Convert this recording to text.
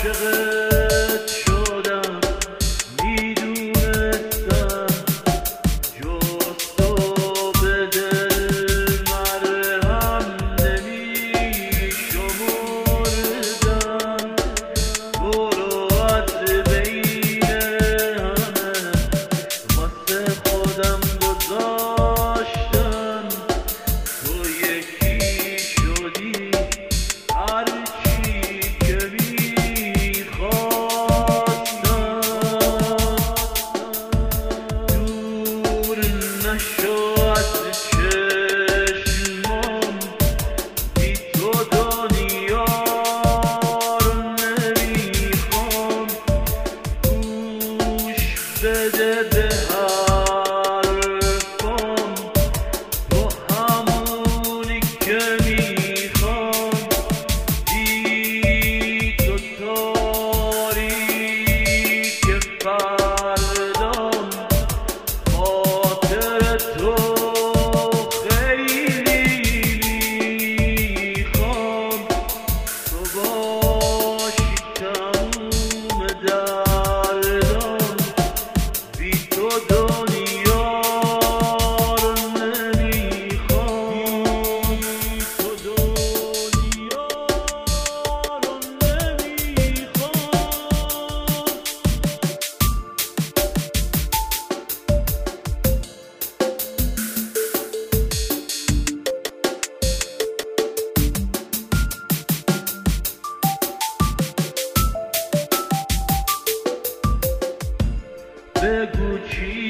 عاشقت شدم، میدونستم جز تو به دل مرهم نمیشمردم. تو رو از بین همه واسه خودم گذاشتم، تو یکی شدی هرچی که میخواستم. دور نشو از چشمام، بی تو دنیا رو نمیخوام. گوش بده به حرفام، تو همونی که میخوام. بی تو تاریک فردام، خاطر تو خیلی میخوام. تو باشی تموم دردام، بی تو دنیا رو نمیخوام. بی تو دنیا رو نمیخوام. بگو چی